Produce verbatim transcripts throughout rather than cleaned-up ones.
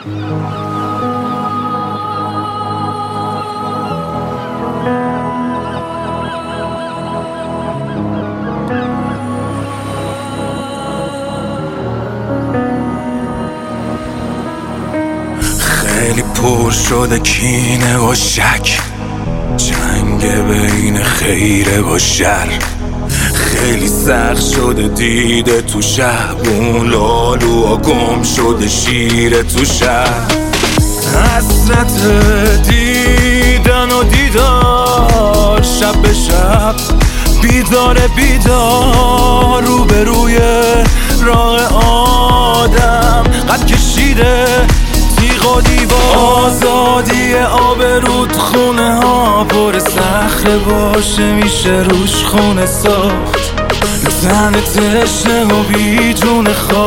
خیلی پر شده کینه و شک، جنگ بین خیره و شر. خیلی سخت شده دیده تو شب، اون لالو و گم شده شیر تو شب. حسرت دیدن و دیدار، شب به شب بیدار بیدار، روبروی راه آدم قد کشیده تیغ و دیوار. آزادی آبرود خونه ها پر صخره باشه، میشه روش خونه ساخت. زن تشنه و بی جون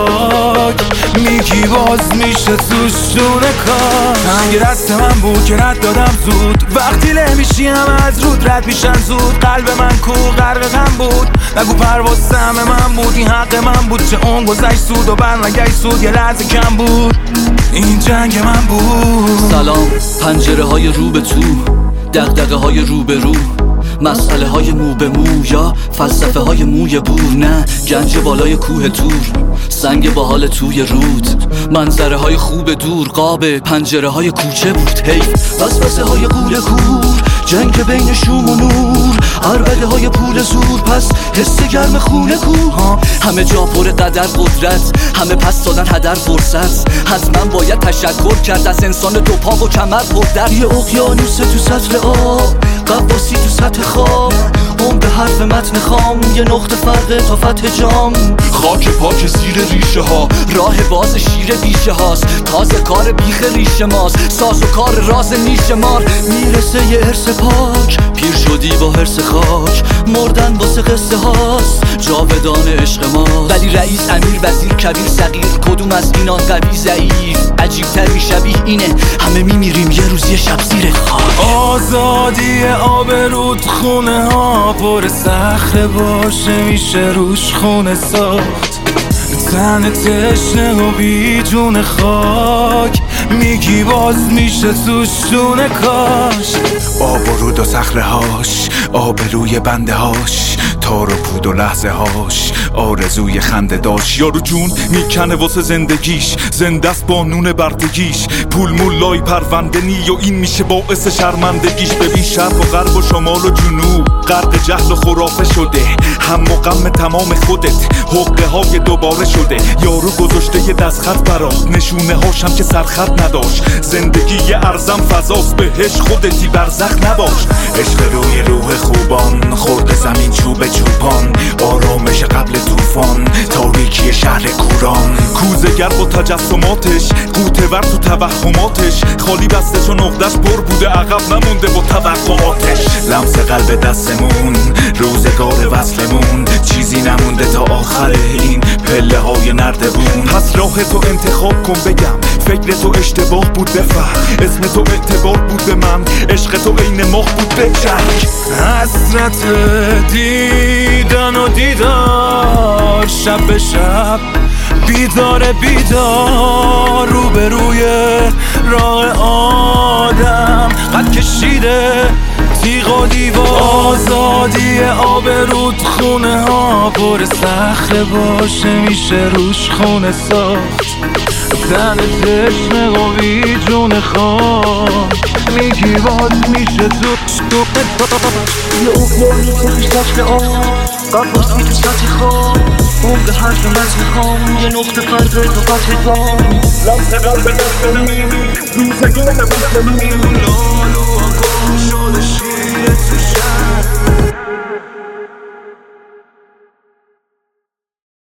خاک، میگی باز میشه توش دونه کار. تنگ دست من بود که رد دادم زود، وقتی له میشی هم از رود رد میشن زود. قلب من کو غرق غم بود، نگو پرواز سهم من بود، این حق من بود. چه اون گذشت سود و بر نگشت سود، یه لحظه کم بود، این جنگ من بود. سلام، پنجره های رو به تو، دغدغه های رو به رو، مسئله های مو به مو یا فلسفه های موی بور. نه گنج بالای کوه تور، سنگ باحال توی رود، منظره های خوب دور، قاب پنجره های کوچه بود. حیف وسوسه های قول کور، جنگ بین شوم و نور، عربده های پول زور، پس حس گرم خونه کو. همه جا پر قدر قدرت، همه پس دادن هدر فرصت. حتما باید تشکر کرد از انسان دو پا و کمر پر در. یه اقیانوس تو سطل آب، قواسی تو سطح خواب، اون به حرف متن خام، یه نقطه فرق تا فتح جام. خاک پاک زیر ریشه ها، راه باز شیر بیشه هاست، تازه کار بیخ ریشه ماست، ساز و کار راز نیش مار. میرسه یه ارث پاک، پیر شدی با حرس خاک، مردن واسه قصه هاست، جاودان عشق ما. ولی رئیس امیر وزیر کبیر صغیر، کدوم از اینان قوی ضعیف؟ عجیبتر میشبیه اینه، همه میمیریم یه روز یه شب زیر خاک. آزادی آبرود خونه ها پر صخره باشه، میشه روش خونه ساخت. تن تشنه و بی جون خاک، میگی باز میشه توش دونه کاش. آب و رود و صخره هاش، آبروی بنده هاش، تار و پود و لحظه هاش، آرزوی خنده داشت. یارو جون میکنه واسه زندگیش، زنده است با نون بردگیش، پول مولای پرونده نی و این میشه باعث شرمندگیش. ببین شرق و غرب و شمال و جنوب غرق جهل و خرافه شده، هم و غم تمام خودت حقه های دوباره شده. یارو گذاشته یه دستخط برات، نشونه هاشم که سرخط نداشت. زندگی یه ارزم فضاست، بهش خودتی برزخ نباش. عشق روی روح خوبان، خورد زمین چوب چوبان، آرامش قبل طوفان، تاریکی شهر کوران. کوزه‌گر با تجسماتش، قوطه‌ور تو توهماتش، خالی بسته چون عقدش پر بوده، عقب نمونده با توقعاتش. لمس قلب دستمون، روزگار وصلمون، چیزی نمونده تا آخر این پله های نردبون. پس راه تو انتخاب کن بگم، فکر تو اشتباه بود بفهم، اسم تو اعتبار بود به من، عشق تو عین ماه بود به جنگ. حسرت دیدن و دیدار، شب به شب بیدار بیدار، روبروی راه آدم قد کشیده تیغ و دیوار. آزادی آبرود خونه ها پر صخره باشه، میشه روش خونه ساخت. تن تشنه و بی جون خاک، میگی باز میشه توش دونه کاش. یه اقیانوس توش سطل آب، قواسی تو سطح خواب، اون به حرف متن خام، یه نقطه فرق تا فتح جام. لمس قلب دست من، روزگار وصل من.